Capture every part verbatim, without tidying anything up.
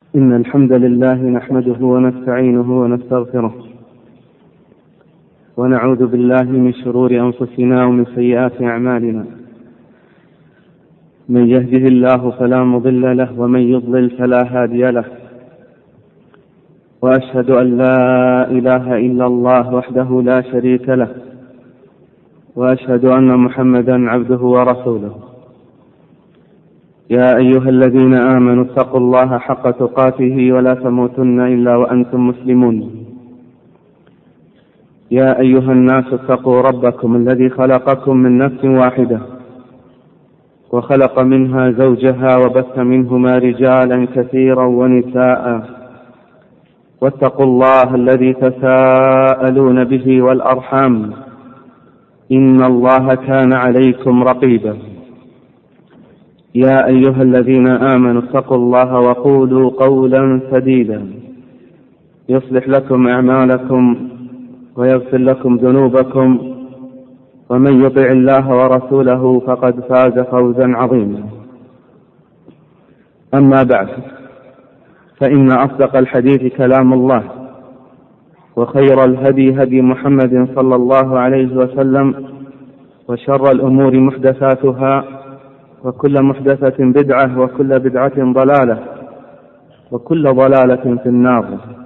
إن الحمد لله نحمده ونستعينه ونستغفره ونعوذ بالله من شرور أنفسنا ومن سيئات أعمالنا. من يهده الله فلا مضل له ومن يضلل فلا هادي له، وأشهد أن لا إله إلا الله وحده لا شريك له، وأشهد أن محمدا عبده ورسوله. يا أيها الذين آمنوا اتقوا الله حق تقاته ولا تموتن إلا وأنتم مسلمون. يا أيها الناس اتقوا ربكم الذي خلقكم من نفس واحدة وخلق منها زوجها وبث منهما رجالا كثيرا ونساء، واتقوا الله الذي تساءلون به والأرحام إن الله كان عليكم رقيبا. يا أيها الذين آمنوا اتقوا الله وقولوا قولا سديدا يصلح لكم أعمالكم ويغفر لكم ذنوبكم، ومن يطع الله ورسوله فقد فاز فوزا عظيما. أما بعد، فإن أصدق الحديث كلام الله، وخير الهدي هدي محمد صلى الله عليه وسلم، وشر الأمور محدثاتها، وكل محدثة بدعة، وكل بدعة ضلالة، وكل ضلالة في النار.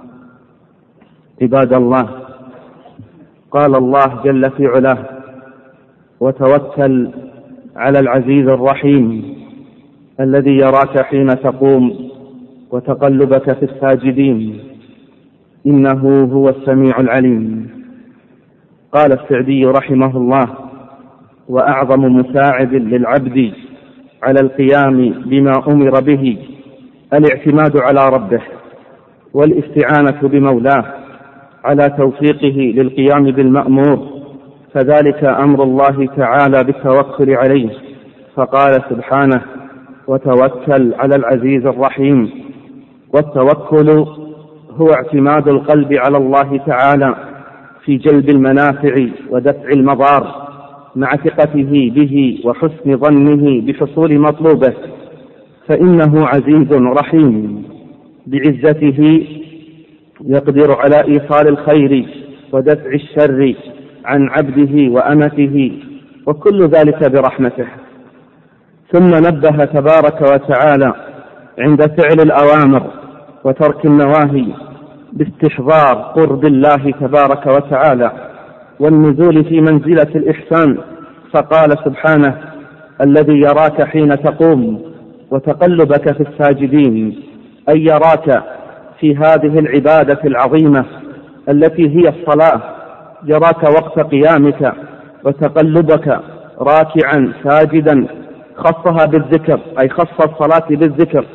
عباد الله، قال الله جل في علاه: وتوكل على العزيز الرحيم الذي يراك حين تقوم وتقلبك في الساجدين إنه هو السميع العليم. قال السعدي رحمه الله: وأعظم مساعد للعبد على القيام بما أمر به الاعتماد على ربه والاستعانة بمولاه على توفيقه للقيام بالمأمور، فذلك أمر الله تعالى بالتوكل عليه، فقال سبحانه: وتوكل على العزيز الرحيم. والتوكل هو اعتماد القلب على الله تعالى في جلب المنافع ودفع المضار، مع ثقته به وحسن ظنه بحصول مطلوبه، فإنه عزيز رحيم بعزته يقدر على إيصال الخير ودفع الشر عن عبده وأمته، وكل ذلك برحمته. ثم نبه تبارك وتعالى عند فعل الأوامر وترك النواهي باستحضار قرب الله تبارك وتعالى والنزول في منزلة الإحسان، فقال سبحانه: الذي يراك حين تقوم وتقلبك في الساجدين، أي يراك في هذه العبادة العظيمة التي هي الصلاة، يراك وقت قيامك وتقلبك راكعا ساجدا، خصها بالذكر، أي خص الصلاة بالذكر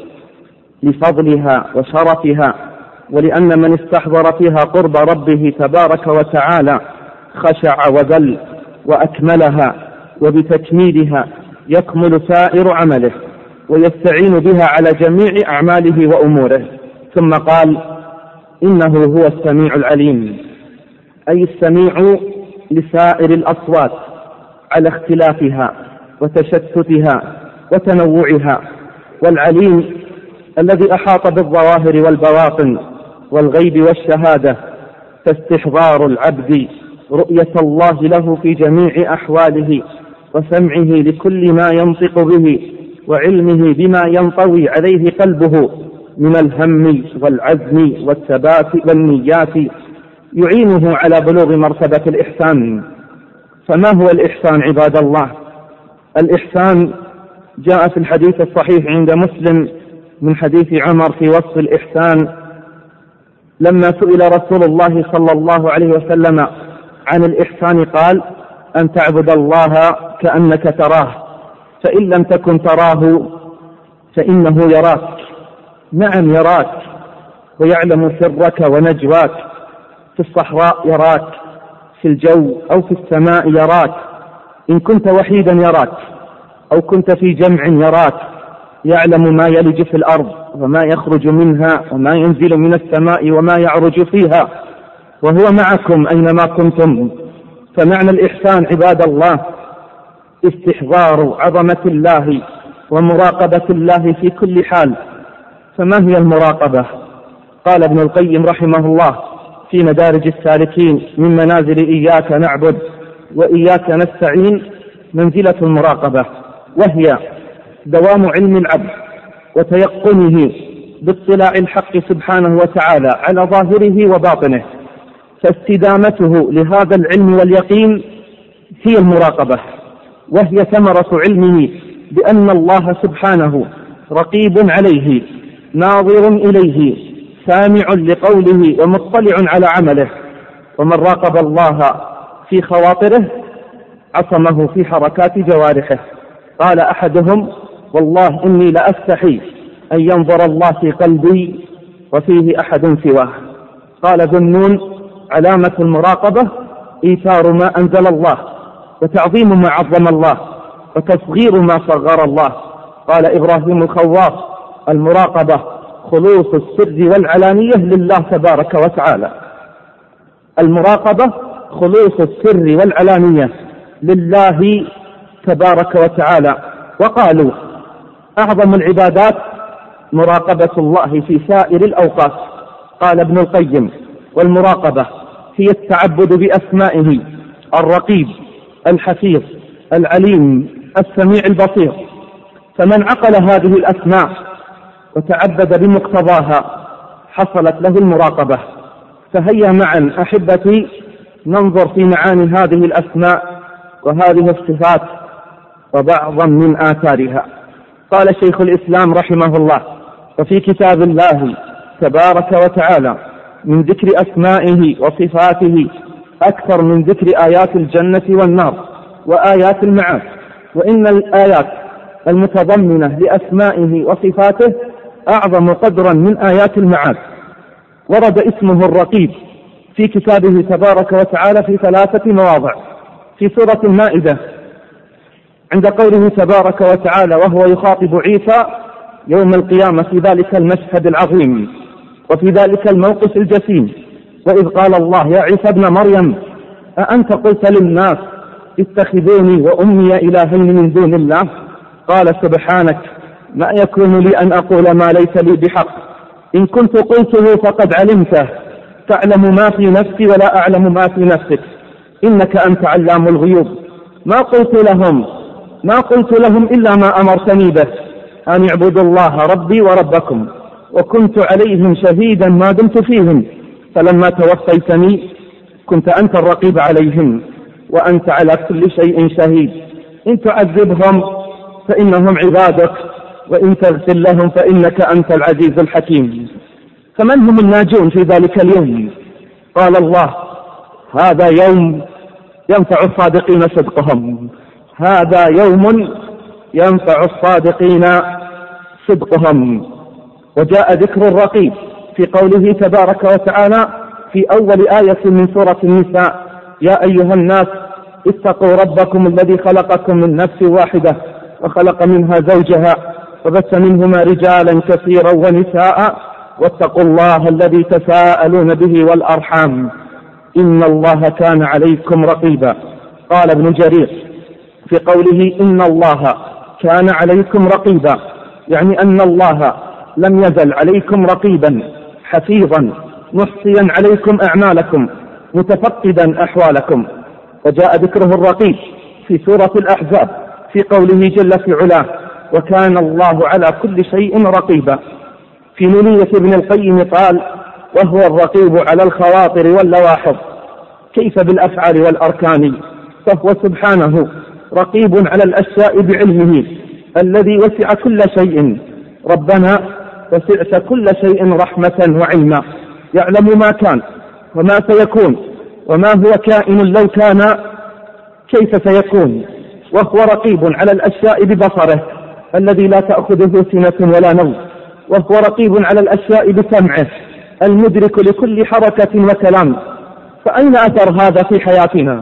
لفضلها وشرفها، ولأن من استحضر فيها قرب ربه تبارك وتعالى خشع وذل وأكملها، وبتكميلها يكمل سائر عمله ويستعين بها على جميع أعماله وأموره. ثم قال: إنه هو السميع العليم، أي السميع لسائر الأصوات على اختلافها وتشتتها وتنوعها، والعليم الذي أحاط بالظواهر والبواطن والغيب والشهادة، فاستحضار العبد رؤية الله له في جميع أحواله، وسمعه لكل ما ينطق به، وعلمه بما ينطوي عليه قلبه من الهم والعزم والثبات والنيات، يعينه على بلوغ مرتبة الإحسان. فما هو الإحسان عباد الله؟ الإحسان جاء في الحديث الصحيح عند مسلم من حديث عمر في وصف الإحسان، لما سئل رسول الله صلى الله عليه وسلم عن الإحسان قال: أن تعبد الله كأنك تراه، فإن لم تكن تراه فإنه يراك. نعم يراك، ويعلم سرك ونجواك، في الصحراء يراك، في الجو أو في السماء يراك، إن كنت وحيدا يراك أو كنت في جمع يراك، يعلم ما يلج في الأرض وما يخرج منها وما ينزل من السماء وما يعرج فيها، وهو معكم أينما كنتم. فمعنى الإحسان عباد الله استحضار عظمة الله ومراقبة الله في كل حال، فما هي المراقبة؟ قال ابن القيم رحمه الله في مدارج السالكين من منازل إياك نعبد وإياك نستعين منزلة المراقبة، وهي دوام علم العبد وتيقنه باطلاع الحق سبحانه وتعالى على ظاهره وباطنه، فاستدامته لهذا العلم واليقين هي المراقبة، وهي ثمرة علمه بأن الله سبحانه رقيب عليه ناظر إليه سامع لقوله ومطلع على عمله. ومن راقب الله في خواطره عصمه في حركات جوارحه. قال أحدهم: والله إني لأستحي أن ينظر الله في قلبي وفيه أحد سواه. قال ذو النون: علامة المراقبة إيثار ما أنزل الله وتعظيم ما عظم الله وتصغير ما صغر الله. قال إبراهيم الخواص: المراقبة خلوص السر والعلانية لله تبارك وتعالى. المراقبة خلوص السر والعلانية لله تبارك وتعالى. وقالوا: أعظم العبادات مراقبة الله في سائر الأوقات. قال ابن القيم: والمراقبة هي التعبد بأسمائه الرقيب الحفيظ العليم السميع البصير. فمن عقل هذه الأسماء وتعبد بمقتضاها حصلت له المراقبة. فهيا معا أحبتي ننظر في معاني هذه الأسماء وهذه الصفات وبعضا من آثارها. قال شيخ الإسلام رحمه الله: وفي كتاب الله تبارك وتعالى من ذكر أسمائه وصفاته أكثر من ذكر آيات الجنة والنار وآيات المعاد. وإن الآيات المتضمنة لأسمائه وصفاته أعظم قدرا من آيات المعاد. ورد اسمه الرقيب في كتابه تبارك وتعالى في ثلاثة مواضع: في سورة المائدة عند قوله تبارك وتعالى وهو يخاطب عيسى يوم القيامة في ذلك المشهد العظيم وفي ذلك الموقف الجسيم: وإذ قال الله يا عيسى ابن مريم أأنت قلت للناس اتخذوني وأمي إلهين من دون الله؟ قال سبحانك ما يكون لي أن أقول ما ليس لي بحق، إن كنت قلته فقد علمته، تعلم ما في نفسي ولا أعلم ما في نفسك، إنك أنت علام الغيوب. ما قلت لهم ما قلت لهم إلا ما أمرتني به، أن اعبدوا الله ربي وربكم، وكنت عليهم شهيدا ما دمت فيهم، فلما توفيتني كنت أنت الرقيب عليهم وأنت على كل شيء شهيد. إن تعذبهم فإنهم عبادك وإن تغفر لهم فإنك أنت العزيز الحكيم. فمن هم الناجون في ذلك اليوم؟ قال الله: هذا يوم ينفع الصادقين صدقهم، هذا يوم ينفع الصادقين صدقهم. وجاء ذكر الرقيب في قوله تبارك وتعالى في أول آية من سورة النساء: يا أيها الناس اتقوا ربكم الذي خلقكم من نفس واحدة وخلق منها زوجها وبث منهما رجالا كثيرا ونساء واتقوا الله الذي تساءلون به والأرحام إن الله كان عليكم رقيبا. قال ابن جرير في قوله إن الله كان عليكم رقيبا يعني أن الله لم يزل عليكم رقيبا حفيظا محصيا عليكم أعمالكم متفقدا أحوالكم. وجاء ذكره الرقيب في سورة الأحزاب في قوله جل في علاه: وكان الله على كل شيء رقيبا. في نونية ابن القيم قال: وهو الرقيب على الخواطر واللواحظ كيف بالأفعال والأركان، فهو سبحانه رقيب على الأشياء بعلمه الذي وسع كل شيء. ربنا وسعت كل شيء رحمة وعلما، يعلم ما كان وما سيكون وما هو كائن لو كان كيف سيكون، وهو رقيب على الأشياء ببصره الذي لا تأخذه سنة ولا نوم، وهو رقيب على الأشياء بسمعه المدرك لكل حركة وكلام. فأين أثر هذا في حياتنا؟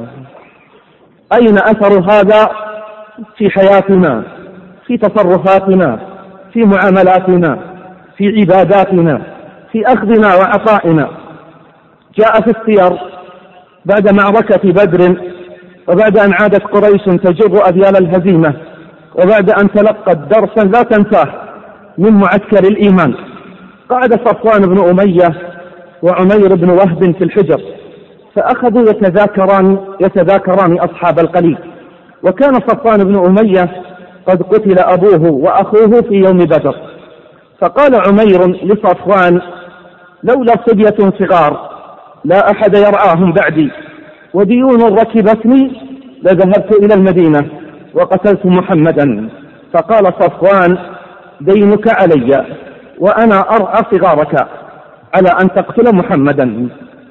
أين أثر هذا في حياتنا، في تصرفاتنا، في معاملاتنا، في عباداتنا، في أخذنا وعطائنا؟ جاء في السير بعد معركة بدر وبعد أن عادت قريش تجر أذيال الهزيمة وبعد أن تلقت درسا لا تنساه من معسكر الإيمان قعد صفوان بن أمية وعمير بن وهب في الحجر، فأخذوا يتذاكران, يتذاكران أصحاب القليل. وكان صفوان بن أمية قد قتل أبوه وأخوه في يوم بدر، فقال عمير لصفوان: لولا صبية صغار لا أحد يرعاهم بعدي، وديون ركبتني لذهبت إلى المدينة وقتلت محمدا. فقال صفوان: دينك علي وأنا أرعى صغارك على أن تقتل محمدا.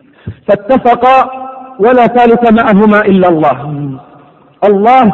فاتفقا، ولا ثالث معهما إلا الله، الله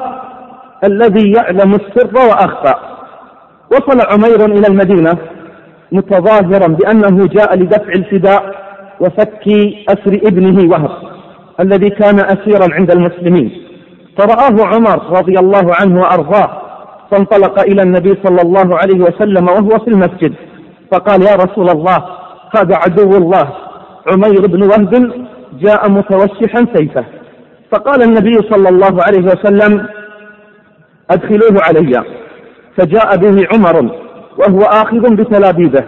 الذي يعلم السر وأخفى. وصل عمير إلى المدينة متظاهرا بأنه جاء لدفع الفداء وفك أسر ابنه وهب الذي كان أسيرا عند المسلمين، فرآه عمر رضي الله عنه وأرضاه، فانطلق إلى النبي صلى الله عليه وسلم وهو في المسجد، فقال: يا رسول الله، هذا عدو الله عمير بن وهب جاء متوشحا سيفه. فقال النبي صلى الله عليه وسلم: أدخلوه علي. فجاء به عمر وهو آخذ بتلابيبه،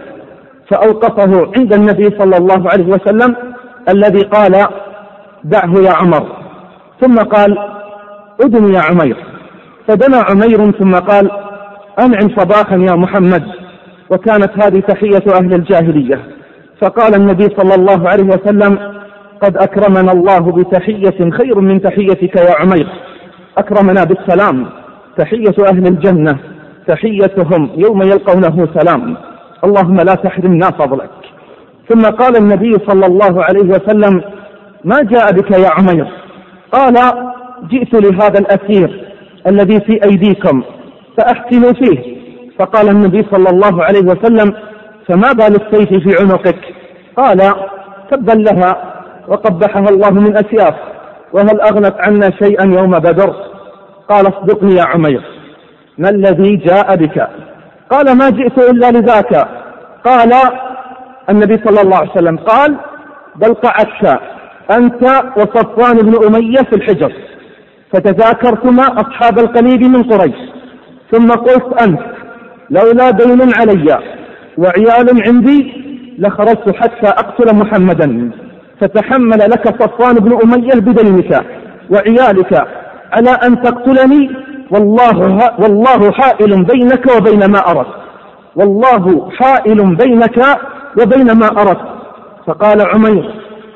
فأوقفه عند النبي صلى الله عليه وسلم الذي قال: دعه يا عمر. ثم قال: أدن يا عمير. فدنا عمير ثم قال: أنعم صباحا يا محمد. وكانت هذه تحية أهل الجاهلية. فقال النبي صلى الله عليه وسلم: قد أكرمنا الله بتحية خير من تحيتك يا عمير، أكرمنا بالسلام، تحية أهل الجنة تحيتهم يوم يلقونه سلام، اللهم لا تحرمنا فضلك. ثم قال النبي صلى الله عليه وسلم: ما جاء بك يا عمير؟ قال: جئت لهذا الأسير الذي في أيديكم فأحسنوا فيه. فقال النبي صلى الله عليه وسلم: فما بال السيف في عنقك؟ قال: تبا لها وقبحها الله من أسياف، وهل أغنت عنا شيئا يوم بدر؟ قال: اصدقني يا عمير، ما الذي جاء بك؟ قال: ما جئت إلا لذاك. قال النبي صلى الله عليه وسلم: قال: بل قعدت أنت وصفوان بن أمية في الحجر، فتذاكرتما أصحاب القليب من قريش، ثم قلت أنت: لولا دين علي وعيال عندي لخرجت حتى أقتل محمدا، فتحمل لك صفوان بن أمية بدينك وعيالك على أن تقتلني، والله, والله حائل بينك وبين ما أردت، والله حائل بينك وبين ما أردت. فقال عمير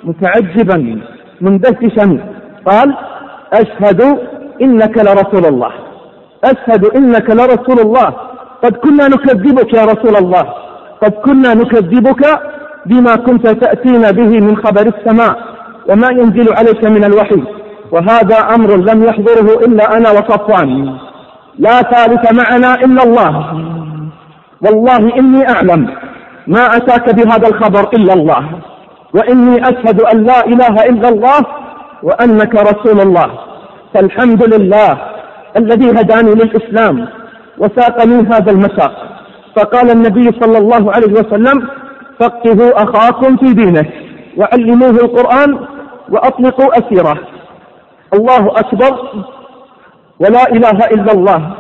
متعجبا مندهشا: قال: أشهد إنك لرسول الله، أشهد إنك لرسول الله، قد كنا نكذبك يا رسول الله، قد كنا نكذبك بما كنت تأتينا به من خبر السماء وما ينزل عليك من الوحي، وهذا أمر لم يحضره إلا أنا وصفوان، لا ثالث معنا إلا الله، والله إني أعلم ما أتاك بهذا الخبر إلا الله، وإني أشهد أن لا إله إلا الله وأنك رسول الله، فالحمد لله الذي هداني للإسلام وساقني هذا المساق. فقال النبي صلى الله عليه وسلم: فقهوا أخاكم في دينه وعلموه القرآن وأطلقوا أسيره. الله أكبر ولا إله إلا الله.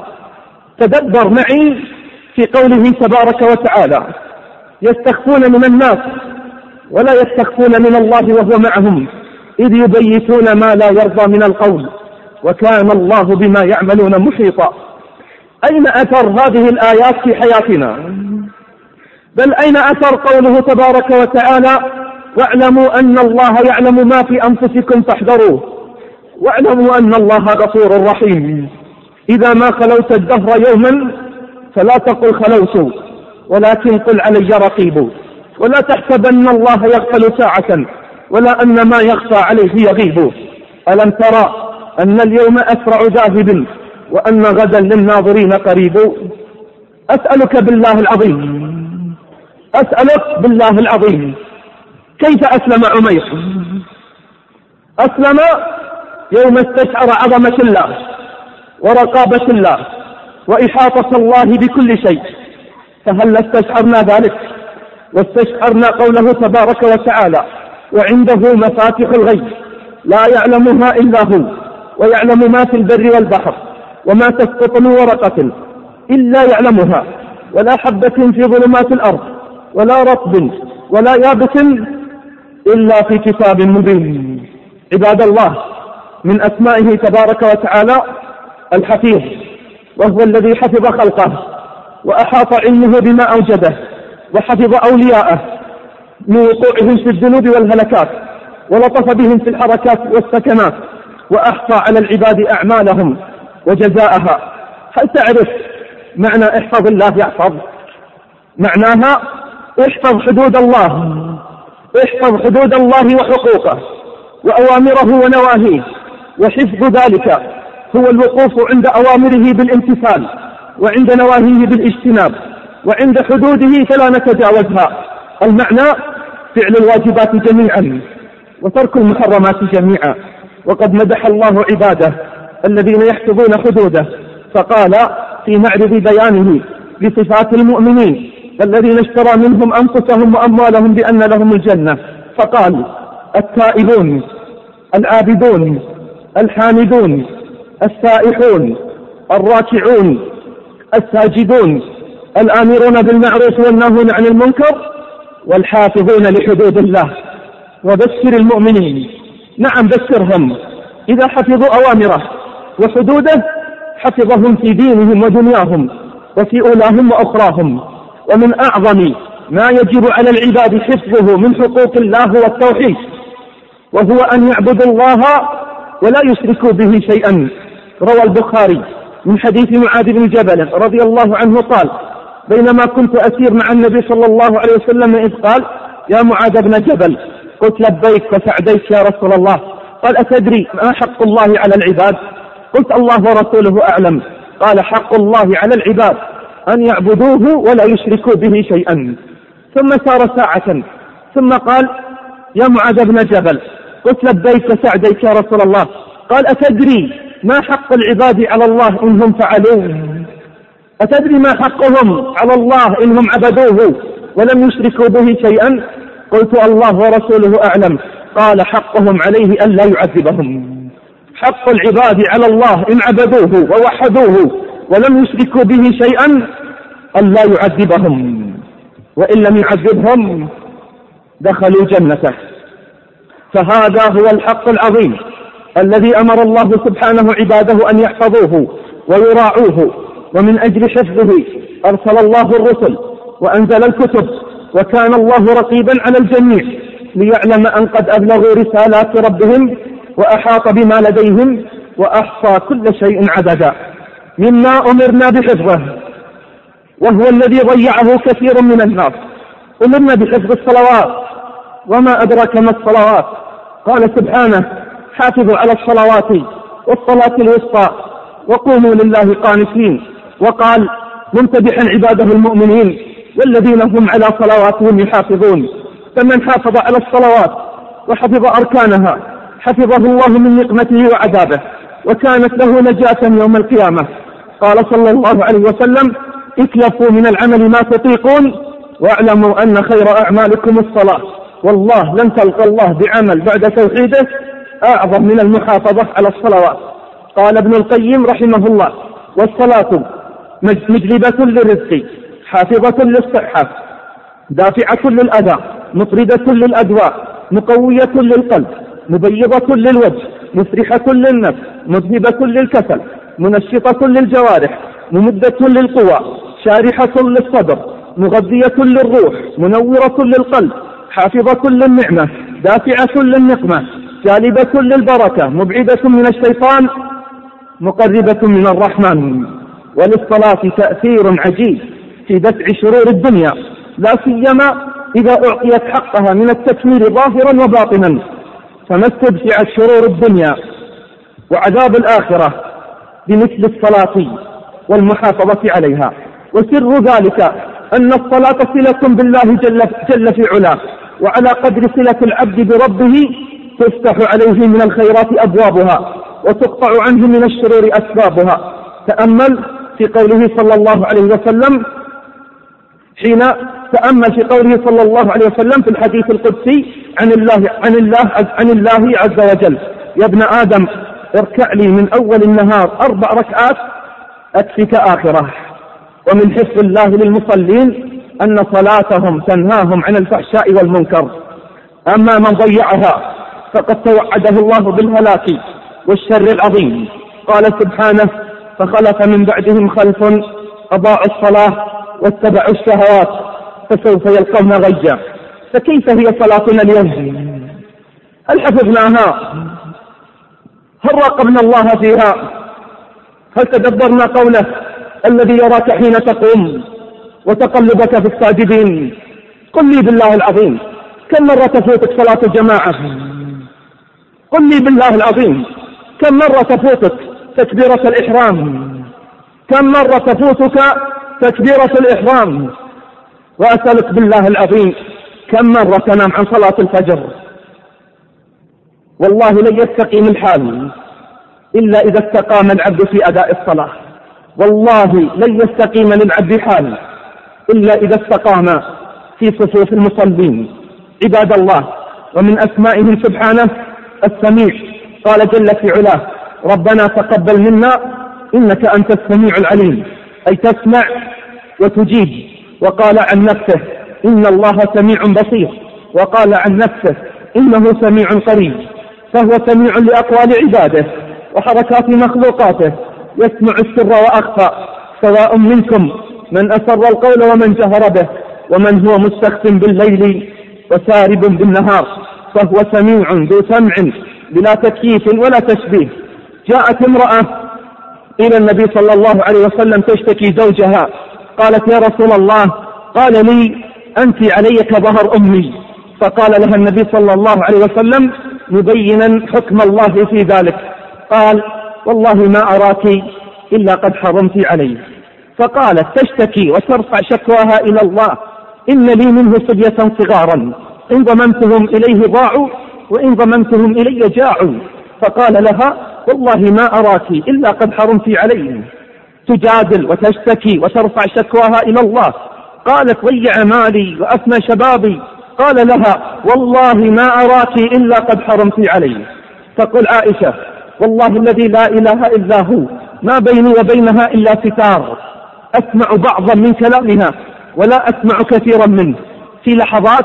تدبر معي في قوله تبارك وتعالى: يستخفون من الناس ولا يستخفون من الله وهو معهم إذ يبيتون ما لا يرضى من القول وكان الله بما يعملون محيطا. أين أثر هذه الآيات في حياتنا؟ بل أين أثر قوله تبارك وتعالى: واعلموا أن الله يعلم ما في أنفسكم فاحذروه واعلموا أن الله غفور رحيم. إذا ما خلوت الدهر يوما فلا تقل خلوت، ولكن قل علي رقيب، ولا تحسبن الله يغفل ساعة ولا أن ما يخفى عليه يغيب. ألم ترى أن اليوم أسرع ذاهب وأن غدا للناظرين قريب. أسألك بالله العظيم، أسألك بالله العظيم، كيف أسلم عمير؟ أسلم يوم استشعر عظمة الله ورقابة الله وإحاطة الله بكل شيء. فهل استشعرنا ذلك واستشعرنا قوله تبارك وتعالى: وعنده مفاتح الغيب لا يعلمها إلا هو ويعلم ما في البر والبحر وما تسقط من ورقة إلا يعلمها ولا حبة في ظلمات الأرض ولا رطب ولا يابس إلا في كتاب مبين. عباد الله، من أسمائه تبارك وتعالى الحفيظ، وهو الذي حفظ خلقه وأحاط علمه بما أوجده، وحفظ أولياءه من وقوعهم في الذنوب والهلكات، ولطف بهم في الحركات والسكنات، وأحصى على العباد أعمالهم وجزاءها. هل تعرف معنى احفظ الله يحفظ؟ معناها احفظ حدود الله، احفظ حدود الله وحقوقه وأوامره ونواهيه، وحفظ ذلك هو الوقوف عند أوامره بالامتثال، وعند نواهيه بالاجتناب، وعند حدوده فلا نتجاوزها. المعنى فعل الواجبات جميعا وترك المحرمات جميعا. وقد مدح الله عباده الذين يحفظون حدوده، فقال في معرض بيانه بصفات المؤمنين الذين اشترى منهم أنفسهم وأموالهم بأن لهم الجنة، فقال التائبون العابدون الحامدون السائحون الراكعون الساجدون الآمرون بالمعروف والناهون عن المنكر والحافظون لحدود الله. وبشر المؤمنين، نعم بشرهم، إذا حفظوا أوامره وحدوده حفظهم في دينهم ودنياهم وفي أولاهم وأخراهم. ومن أعظم ما يجب على العباد حفظه من حقوق الله هو التوحيد، وهو أن يعبدوا الله ولا يشركوا به شيئا. روى البخاري من حديث معاذ بن جبل رضي الله عنه قال: بينما كنت أسير مع النبي صلى الله عليه وسلم إذ قال: يا معاذ بن جبل، قلت لبيك وسعديك يا رسول الله. قال: أتدري ما حق الله على العباد؟ قلت: الله ورسوله أعلم. قال: حق الله على العباد أن يعبدوه ولا يشركوا به شيئا. ثم سار ساعة ثم قال: يا معاذ بن جبل، قلت لبيك وسعديك يا رسول الله. قال: أتدري ما حق العباد على الله إنهم فعلوه؟ أتدري ما حقهم على الله إنهم عبدوه ولم يشركوا به شيئا؟ قلت: الله ورسوله أعلم. قال: حقهم عليه أن لا يعذبهم. حق العباد على الله إن عبدوه ووحدوه ولم يشركوا به شيئا أن لا يعذبهم، وإن لم يعذبهم دخلوا جنته. فهذا هو الحق العظيم الذي أمر الله سبحانه عباده أن يحفظوه ويراعوه. ومن أجل حفظه أرسل الله الرسل وأنزل الكتب، وكان الله رقيبا على الجميع ليعلم أن قد أبلغوا رسالات ربهم وأحاط بما لديهم وأحصى كل شيء عددا. مما أمرنا بحفظه وهو الذي ضيعه كثير من الناس، أمرنا بحفظ الصلوات، وما أدرك ما الصلوات؟ قال سبحانه: حافظوا على الصلوات والصلاة الوسطى وقوموا لله قانتين. وقال منتبحا عباده المؤمنين: والذين هم على صلواتهم يحافظون. فمن حافظ على الصلوات وحفظ أركانها حفظه الله من نقمته وعذابه، وكانت له نجاة يوم القيامة. قال صلى الله عليه وسلم: اكلفوا من العمل ما تطيقون، واعلموا أن خير أعمالكم الصلاة. والله لن تلقى الله بعمل بعد توحيده أعظم من المحافظة على الصلوات. قال ابن القيم رحمه الله: والصلاة مجلبة للرزق، حافظة للصحة، دافعة للأذى، مطردة للأدواء، مقوية للقلب، مبيضة للوجه، مسرحة للنفس، مذهبة للكسل، منشطة للجوارح، ممدة للقوى، شارحة للصدر، مغذية للروح، منورة للقلب، حافظة للنعمة، دافعة للنقمة، جالبة للبركة، مبعدة من الشيطان، مقربة من الرحمن. وللصلاة تأثير عجيب في دفع شرور الدنيا، لا سيما إذا أعطيت حقها من التكميل ظاهرا وباطنا، فما استدفعت شرور الدنيا وعذاب الآخرة بمثل الصلاة والمحافظة عليها. وسر ذلك أن الصلاة صلة بالله جل, جل في علاه، وعلى قدر صلة العبد بربه تفتح عليه من الخيرات أبوابها وتقطع عنه من الشرور أسبابها. تأمل في قوله صلى الله عليه وسلم حين تأمل في قوله صلى الله عليه وسلم في الحديث القدسي عن الله عن الله عن الله عز وجل: يا ابن آدم اركع لي من أول النهار أربع ركعات أكفك آخره. ومن حفظ الله للمصلين أن صلاتهم تنهاهم عن الفحشاء والمنكر. أما من ضيعها فقد توعده الله بالهلاك والشر العظيم. قال سبحانه: فخلف من بعدهم خلف أضاعوا الصلاة واتبعوا الشهوات فسوف يلقون غيا. فكيف هي صلاتنا اليوم؟ هل حفظناها؟ هل راقبنا الله فيها؟ هل تدبرنا قوله: الذي يراك حين تقوم وتقلبك في الساجدين؟ قل لي بالله العظيم، كم مرة تفوتك صلاة الجماعة؟ قل لي بالله العظيم، كم مرة تفوتك تكبيرة الإحرام؟ كم مرة تفوتك تكبيرة الإحرام؟ وأسألك بالله العظيم، كم مرة تنام عن صلاة الفجر؟ والله لن يستقيم الحال إلا إذا استقام العبد في أداء الصلاة. والله لن يستقيم للعبد حال إلا إذا استقام في صفوف المصلين. عباد الله، ومن أسمائه سبحانه السميع. قال جل في علاه: ربنا تقبل منا إنك أنت السميع العليم، أي تسمع وتجيب. وقال عن نفسه: إن الله سميع بصير. وقال عن نفسه: إنه سميع قريب. فهو سميع لأقوال عباده وحركات مخلوقاته، يسمع السر وأخفى، سواء منكم من أسر القول ومن جهر به، ومن هو مستخف بالليل وسارب بالنهار. فهو سميع ذو سمع بلا تكييف ولا تشبيه. جاءت امرأة إلى النبي صلى الله عليه وسلم تشتكي زوجها، قالت: يا رسول الله، قال لي أنت علي كظهر أمي. فقال لها النبي صلى الله عليه وسلم مبينا حكم الله في ذلك، قال: والله ما أراك إلا قد حرمت عليه. فقالت تشتكي وترفع شكواها إلى الله: إن لي منه صبية صغارا، إن ضممتهم إليه ضاعوا وإن ضممتهم إلي جاعوا. فقال لها: والله ما أراك إلا قد حرمت عليه. تجادل وتشتكي وترفع شكواها إلى الله. قالت: ضيع مالي وأفنى شبابي. قال لها: والله ما أراك إلا قد حرمت عليه. تقول عائشة: والله الذي لا إله إلا هو ما بيني وبينها إلا ستار، أسمع بعضا من كلامها ولا أسمع كثيرا منه. في لحظات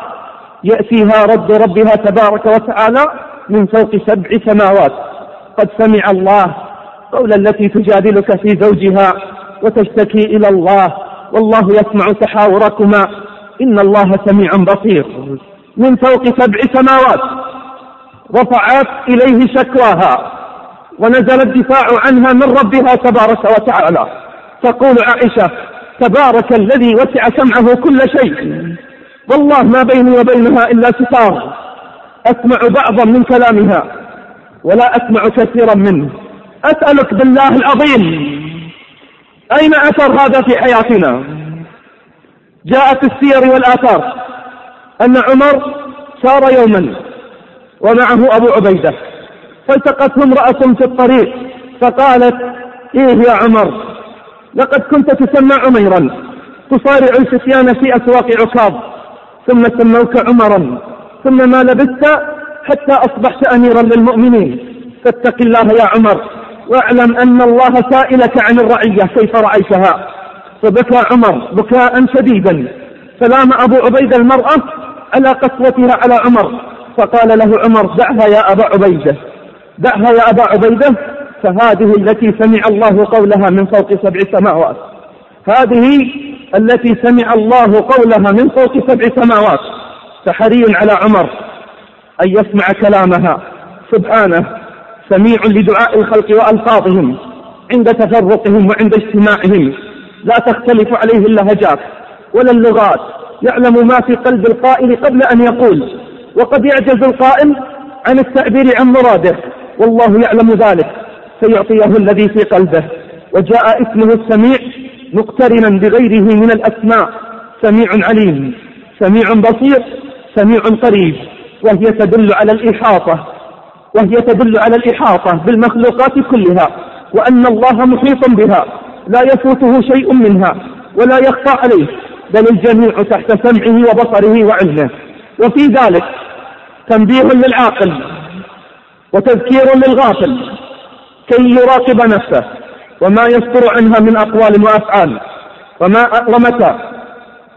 يأتيها رد ربها تبارك وتعالى من فوق سبع سماوات: قد سمع الله قول التي تجادلك في زوجها وتشتكي إلى الله، والله يسمع تحاوركما، إن الله سميع بصير. من فوق سبع سماوات رفعت إليه شكواها ونزل الدفاع عنها من ربها تبارك وتعالى. تقول عائشة: تبارك الذي وسع سمعه كل شيء، والله ما بيني وبينها إلا ستار، أسمع بعضا من كلامها ولا أسمع كثيرا منه. أسألك بالله العظيم، أين أثر هذا في حياتنا؟ جاءت السير والآثار أن عمر سار يوما ومعه أبو عبيدة، فالتقته امرأة في الطريق فقالت: إيه يا عمر، لقد كنت تسمى عميرا، تصارع الفتيان في أسواق عكاظ، ثم سموك عمرا، ثم ما لبثت حتى أصبحت أميرا للمؤمنين، فاتق الله يا عمر، واعلم أن الله سائلك عن الرعية كيف رعيتها. فبكى عمر بكاء شديدا، فلام أبو عبيدة المرأة على قسوتها على عمر، فقال له عمر: دعها يا أبا عبيدة، دعها يا أبا عبيدة، فهذه التي سمع الله قولها من فوق سبع سماوات، هذه التي سمع الله قولها من فوق سبع سماوات. فحري على عمر أن يسمع كلامها، سبحانه سميع لدعاء الخلق وألفاظهم عند تفرقهم وعند اجتماعهم، لا تختلف عليه اللهجات ولا اللغات، يعلم ما في قلب القائل قبل أن يقول، وقد يعجز القائل عن التعبير عن مراده، والله يعلم ذلك فيعطيه الذي في قلبه. وجاء اسمه السميع مقترنا بغيره من الأسماء: سميع عليم، سميع بصير، سميع قريب، وهي تدل على الإحاطة وهي تدل على الإحاطة بالمخلوقات كلها، وأن الله محيط بها لا يفوته شيء منها ولا يخفى عليه، بل الجميع تحت سمعه وبصره وعلمه. وفي ذلك تنبيه للعاقل وتذكير للغافل كي يراقب نفسه وما يصدر عنها من أقوال وأفعال، وما ومتى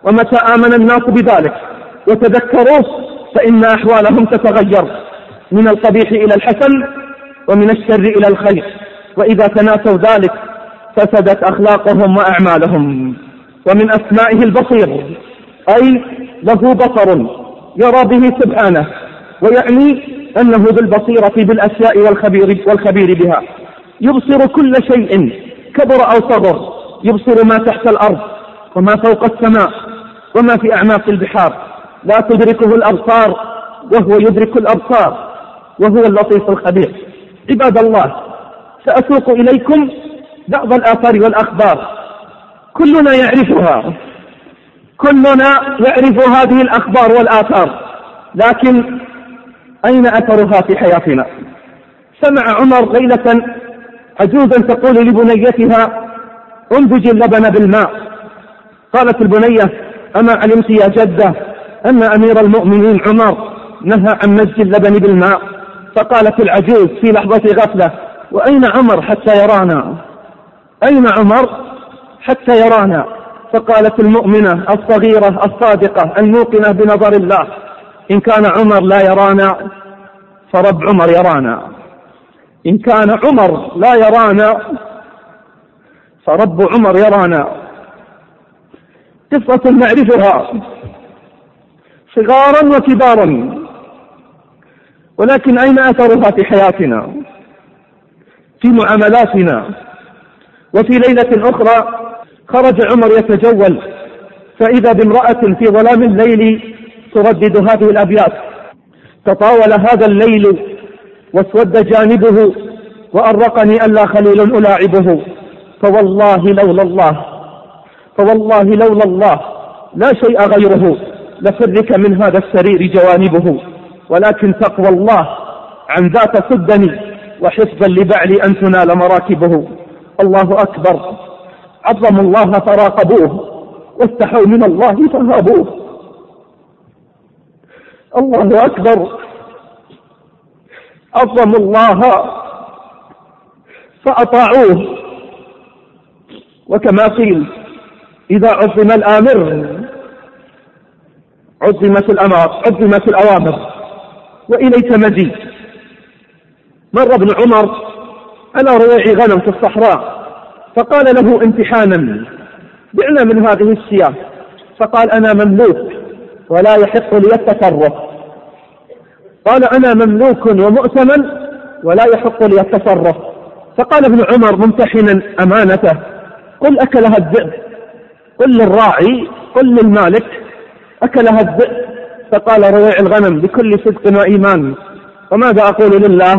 ومتى آمن الناس بذلك وتذكروه فإن أحوالهم تتغير من القبيح إلى الحسن ومن الشر إلى الخير، وإذا تناسوا ذلك فسدت أخلاقهم وأعمالهم. ومن أسمائه البصير، أي له بصر يرى به سبحانه، ويعني أنه بالبصيرة بالأشياء والخبير, والخبير بها، يبصر كل شيء كبر أو صغر، يبصر ما تحت الأرض وما فوق السماء وما في أعماق البحار، لا تدركه الأبصار وهو يدرك الأبصار، وهو اللطيف الخبير. عباد الله، سأسوق إليكم بعض الآثار والأخبار كلنا يعرفها، كلنا يعرف هذه الأخبار والآثار، لكن أين أثرها في حياتنا؟ سمع عمر ليلة عجوزا تقول لبنيتها انضج اللبن بالماء. قالت البنية: أما علمت يا جدة أن أمير المؤمنين عمر نهى عن مزج اللبن بالماء؟ فقالت العجوز في لحظة غفلة: وأين عمر حتى يرانا؟ أين عمر حتى يرانا؟ فقالت المؤمنة الصغيرة الصادقة الموقنة بنظر الله: إن كان عمر لا يرانا فرب عمر يرانا، إن كان عمر لا يرانا فرب عمر يرانا. قصة نعرفها صغارا وكبارا، ولكن أين أثرها في حياتنا، في معاملاتنا؟ وفي ليلة أخرى خرج عمر يتجول، فإذا بامرأة في ظلام الليل تردد هذه الأبيات: تطاول هذا الليل واسود جانبه وأرقني ألا خليل ألاعبه، فوالله لولا الله فوالله لولا الله لا شيء غيره لفرك من هذا السرير جوانبه، ولكن تقوى الله عن ذات صدني وحفظا لبعلي أن تنال مراكبه. الله أكبر، عظموا الله فراقبوه واستحوا من الله فهابوه. الله أكبر، عظموا الله فأطاعوه. وكما قيل: إذا عظم الآمر عظمت الأمر عظمت الأوامر. وإليك مجيء. مر ابن عمر على رواع غنم في الصحراء، فقال له امتحانا: بعنا من هذه الشياه. فقال: أنا مملوك ولا يحق لي التصرف. قال: أنا مملوك ومؤتمن ولا يحق لي التصرف. فقال ابن عمر ممتحنا أمانته: قل أكلها الذئب، قل للراعي، قل للمالك أكلها الذئب. فقال رواع الغنم بكل صدق وإيمان: وماذا أقول لله؟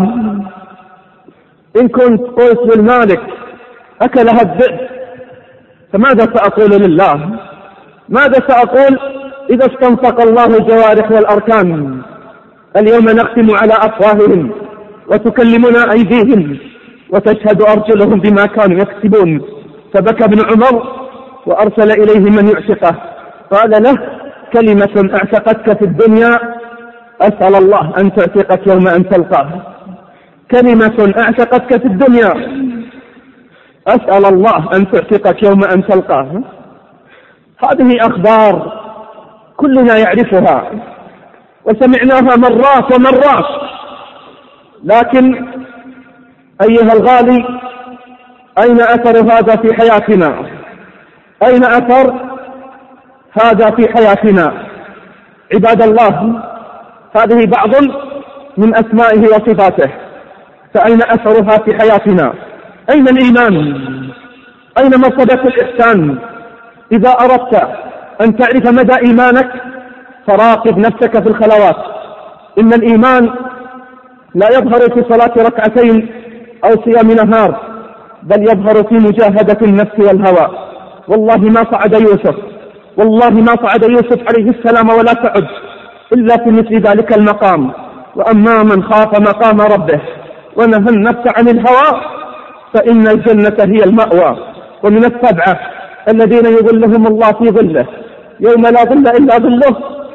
إن كنت قلت للمالك أكلها الذئب فماذا سأقول لله؟ ماذا سأقول إذا استنطق الله الجوارح والأركان؟ اليوم نختم على أفواههم وتكلمنا أيديهم وتشهد أرجلهم بما كانوا يكسبون. فبكى ابن عمر وأرسل إليه من يعشقه، قال له: كلمة اعتقتك في الدنيا أسأل الله أن تعتقك يوم أن تلقاه. كلمة اعتقتك في الدنيا أسأل الله أن تعتقك يوم أن تلقاه. هذه أخبار كلنا يعرفها وسمعناها مرات ومرات، لكن أيها الغالي، أين أثر هذا في حياتنا؟ أين أثر هذا في حياتنا؟ عباد الله، هذه بعض من أسمائه وصفاته، فأين أثرها في حياتنا؟ أين الإيمان؟ أين مرتبة الإحسان؟ إذا أردت أن تعرف مدى إيمانك فراقب نفسك في الخلوات. إن الإيمان لا يظهر في صلاة ركعتين أو صيام نهار، بل يظهر في مجاهدة النفس والهوى. والله ما صعد يوسف والله ما صعد يوسف عليه السلام ولا تعد إلا في مثل ذلك المقام. وأما من خاف مقام ربه ونهى النفس عن الهوى فإن الجنة هي المأوى. ومن السبعة الذين يظلهم الله في ظله يوم لا ظل إلا ظله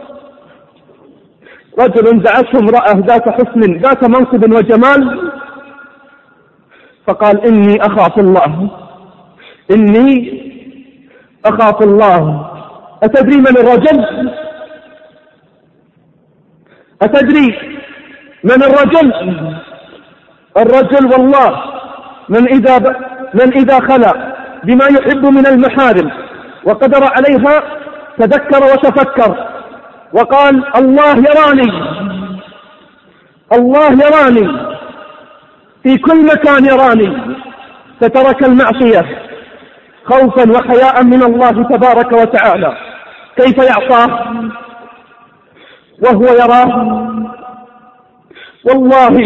رجل دعته امرأة ذات حسن ذات منصب وجمال، فقال: إني أخاف الله إني أخاف الله أتدري من الرجل؟ أتدري من الرجل؟ الرجل والله من إذا, ب... من إذا خلى بما يحب من المحارم وقدر عليها تذكر وتفكر وقال الله يراني، الله يراني في كل مكان يراني، فترك المعصية خوفا وحياء من الله تبارك وتعالى. كيف يعصاه وهو يراه؟ والله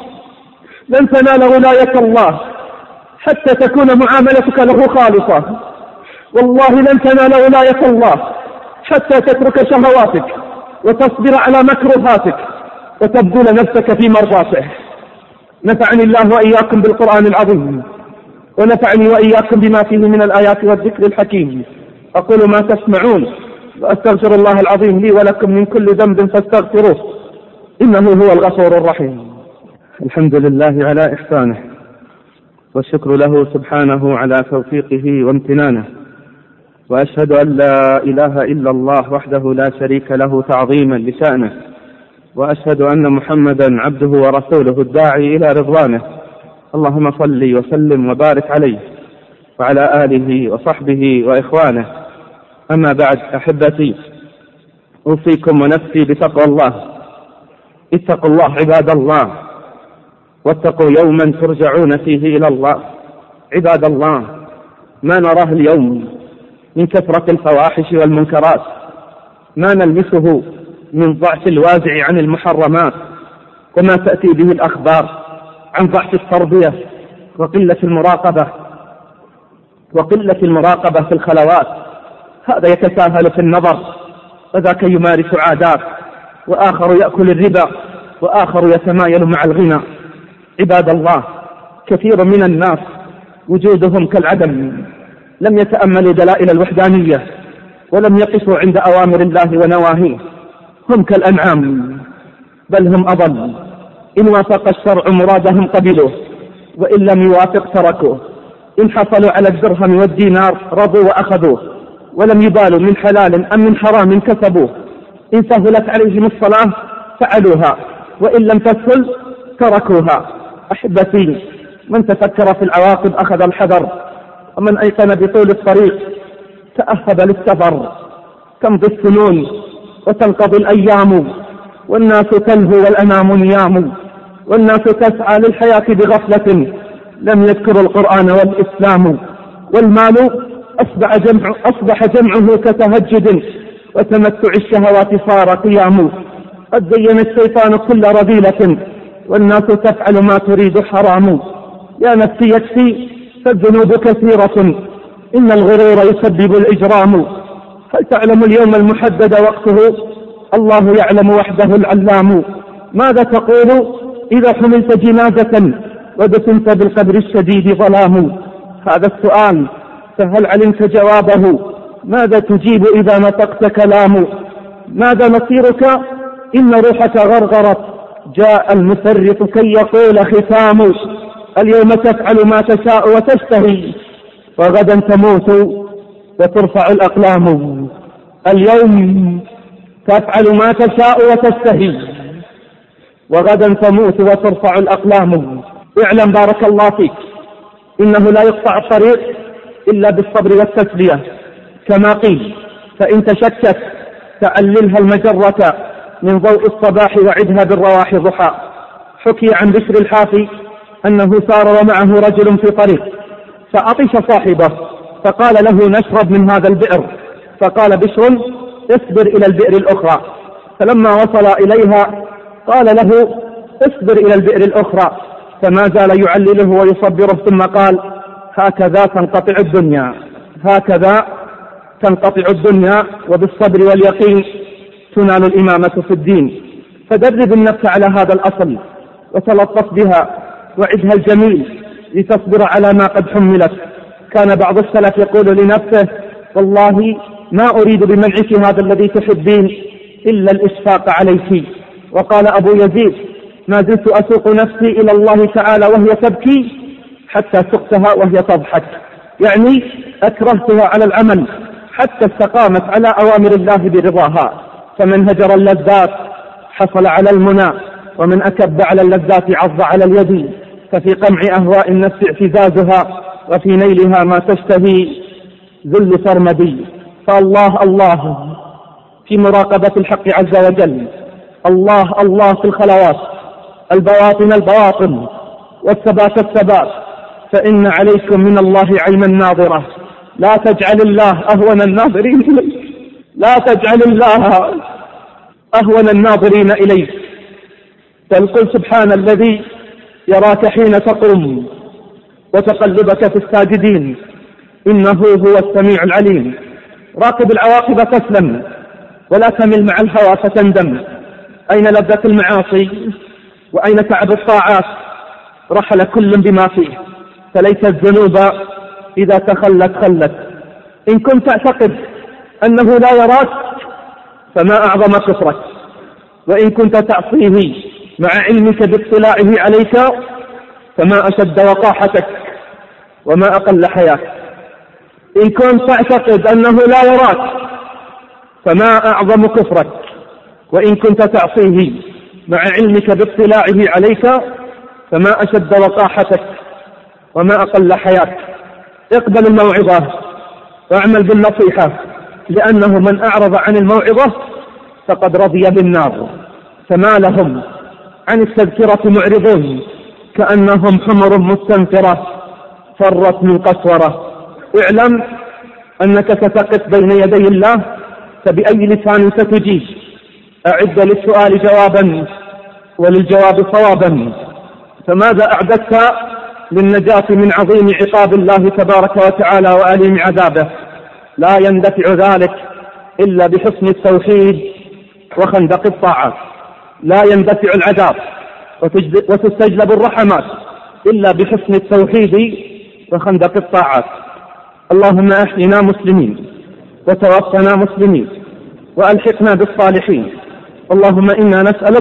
لن تنال ولاية الله حتى تكون معاملتك له خالصة، والله لن تنال ولاية الله حتى تترك شهواتك وتصبر على مكروهاتك وتبذل نفسك في مرضاته. نفعني الله وإياكم بالقرآن العظيم، ونفعني وإياكم بما فيه من الآيات والذكر الحكيم. أقول ما تسمعون وأستغفر الله العظيم لي ولكم من كل ذنب فاستغفروه إنه هو الغفور الرحيم. الحمد لله على إحسانه، والشكر له سبحانه على توفيقه وامتنانه، وأشهد أن لا إله إلا الله وحده لا شريك له تعظيما لشأنه، وأشهد أن محمدا عبده ورسوله الداعي إلى رضوانه. اللهم صل وسلم وبارك عليه وعلى آله وصحبه وإخوانه. أما بعد، أحبتي، أوصيكم ونفسي بتقوى الله. اتقوا الله عباد الله، واتقوا يوما ترجعون فيه إلى الله. عباد الله، ما نراه اليوم من كثرة الفواحش والمنكرات، ما نلمسه من ضعف الوازع عن المحرمات، وما تأتي به الأخبار عن ضعف التربية وقلة المراقبة وقلة المراقبة في الخلوات. هذا يتساهل في النظر، وذاك يمارس عادات، وآخر يأكل الربا، وآخر يتمايل مع الغنى. عباد الله، كثير من الناس وجودهم كالعدم، لم يتأملوا دلائل الوحدانية، ولم يقفوا عند أوامر الله ونواهيه. هم كالأنعام، بل هم أضل. إن وافق الشرع مرادهم قبلوه، وإن لم يوافق تركوه. إن حصلوا على الدرهم والدينار رضوا وأخذوه، ولم يبالوا من حلال أم من حرام كسبوه. إن سهلت عليهم الصلاة فعلوها، وإن لم تسهل تركوها. أحبتي، من تفكر في العواقب أخذ الحذر، ومن أيقن بطول الطريق تأهب للسفر. تمضي السنون وتنقضي الأيام، والناس تلهو والأنام نيام، والناس تسعى للحياة بغفلة، لم يذكروا القرآن والإسلام. والمال أصبح, جمع أصبح جمعه كتهجد، وتمتع الشهوات صار قيام. قد زين الشيطان كل رذيلة، والناس تفعل ما تريد حرام. يا نفسي يكفي فالذنوب كثيرة، إن الغرور يسبب الإجرام. هل تعلم اليوم المحدد وقته؟ الله يعلم وحده العلام. ماذا تقول إذا حملت جنازة ودفنت بالقبر الشديد ظلام؟ هذا السؤال، فهل علمت جوابه؟ ماذا تجيب إذا نطقت كلام؟ ماذا نصيرك إن روحك غرغرت؟ جاء المفرط كي يقول ختام. اليوم تفعل ما تشاء وتشتهي، وغدا تموت وترفع الأقلام. اليوم تفعل ما تشاء وتشتهي، وغدا تموت وترفع الأقلام. اعلم بارك الله فيك إنه لا يقطع الطريق إلا بالصبر والتسلية، كما قيل: فإن تشكت تعللها المجرة من ضوء الصباح وعدها بالرواح ضحى. حكي عن بشر الحافي أنه سار ومعه رجل في طريق، فعطش صاحبه فقال له: نشرب من هذا البئر. فقال بشر: اصبر إلى البئر الأخرى. فلما وصل إليها قال له: اصبر إلى البئر الأخرى. فما زال يعلله ويصبره، ثم قال: هكذا تنقطع الدنيا، هكذا تنقطع الدنيا، وبالصبر واليقين تنال الإمامة في الدين. فدرب النفس على هذا الأصل وتلطف بها وعدها الجميل لتصبر على ما قد حملت. كان بعض السلف يقول لنفسه: والله ما أريد بمنعك هذا الذي تحبين إلا الإشفاق عليك. وقال أبو يزيد: ما زلت أسوق نفسي إلى الله تعالى وهي تبكي حتى سقتها وهي تضحك، يعني أكرهتها على العمل حتى استقامت على أوامر الله برضاها. فمن هجر اللذات حصل على المنى، ومن أكب على اللذات عض على اليد. ففي قمع أهواء النفس اعتزازها، وفي نيلها ما تشتهي ذل سرمدي. فالله الله في مراقبة الحق عز وجل، الله الله في الخلوات، البواطن البواطن، والثبات الثبات. فإن عليكم من الله عينا ناظرة، لا تجعل الله أهون الناظرين إليك، لا تجعل الله أهون الناظرين إليك. بل قل سبحان الذي يراك حين تقوم وتقلبك في الساجدين، إنه هو السميع العليم. راقب العواقب تسلم، ولا تمل مع الهوى فتندم. أين لذة المعاصي وأين تعب الطاعات؟ رحل كل بما فيه، فليت الذنوب إذا تخلت خلت. إن كنت تعتقد أنه لا يراك فما أعظم كفرك، وإن كنت تعصيه مع علمك باطلاعه عليك فما أشد وقاحتك وما أقل حياتك. إن كنت تعتقد أنه لا يراك فما أعظم كفرك، وإن كنت تعصيه مع علمك باطلاعه عليك فما أشد وقاحتك وما أقل حياتك. اقبل الموعظة واعمل بالنصيحة، لأنه من أعرض عن الموعظة فقد رضي بالنار. فما لهم عن التذكرة معرضون كأنهم حمر مستنفرة فرت من قسورة. اعلم أنك ستقف بين يدي الله، فبأي لسان ستجيب؟ أعد للسؤال جوابا وللجواب صوابا. فماذا أعددت للنجاة من عظيم عقاب الله تبارك وتعالى وأليم عذابه؟ لا يندفع ذلك إلا بحسن التوحيد وخندق الطاعات. لا يندفع العذاب وتستجلب الرحمات إلا بحسن التوحيد وخندق الطاعات. اللهم أحينا مسلمين وتوفنا مسلمين وألحقنا بالصالحين. اللهم إنا نسألك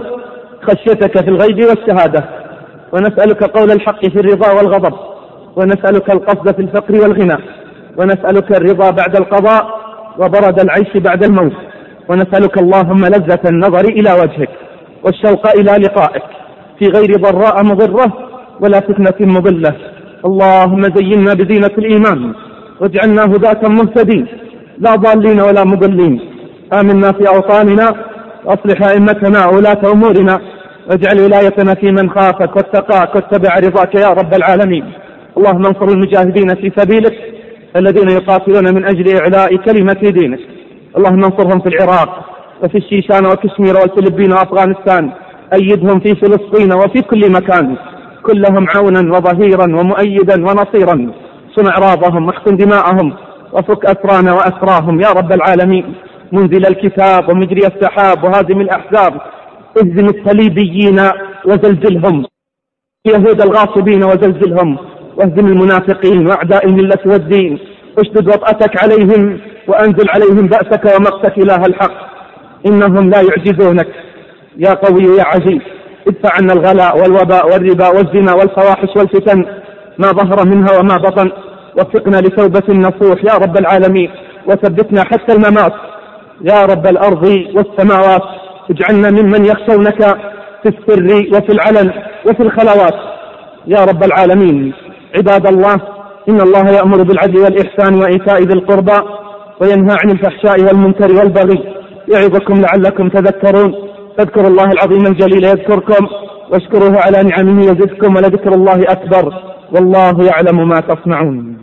خشيتك في الغيب والشهادة، ونسألك قول الحق في الرضا والغضب، ونسألك القصد في الفقر والغنى، ونسألك الرضا بعد القضاء وبرد العيش بعد الموت، ونسألك اللهم لذة النظر إلى وجهك والشوق إلى لقائك في غير ضراء مضرة ولا فتنة مضلة. اللهم زينا بزينة الإيمان واجعلنا هداة مهتدين لا ضالين ولا مضلين. آمنا في أوطاننا وأصلح أئمتنا وولاة أمورنا، واجعل ولايتنا في من خافك واتقاك واتبع رضاك يا رب العالمين. اللهم انصر المجاهدين في سبيلك الذين يقاتلون من أجل إعلاء كلمة دينك. اللهم انصرهم في العراق وفي الشيشان وكشمير والفلبين وأفغانستان. أيدهم في فلسطين وفي كل مكان، كلهم عونا وظهيرا ومؤيدا ونصيرا. صن أعراضهم واحقن دماءهم وفك أسرانا وأسراهم يا رب العالمين. منزل الكتاب ومجري السحاب وهازم الأحزاب، اهزم الصليبيين وزلزلهم، يهود الغاصبين وزلزلهم، واهزم المنافقين وأعداء الملة والدين. اشدد وطأتك عليهم وأنزل عليهم بأسك ومقتك إله الحق، إنهم لا يعجزونك يا قوي يا عزيز. ادفع عنا الغلاء والوباء والربا والزنا والفواحش والفتن ما ظهر منها وما بطن. وفقنا لتوبة نصوح يا رب العالمين، وثبتنا حتى الممات يا رب الأرض والسماوات. اجعلنا ممن يخشونك في السر وفي العلن وفي الخلوات يا رب العالمين. عباد الله، إن الله يأمر بالعدل والإحسان وإيتاء ذي القربى وينهى عن الفحشاء والمنكر والبغي، يعظكم لعلكم تذكرون. فاذكروا الله العظيم الجليل يذكركم، واشكروه على نعمه يزدكم، ولذكر الله أكبر، والله يعلم ما تصنعون.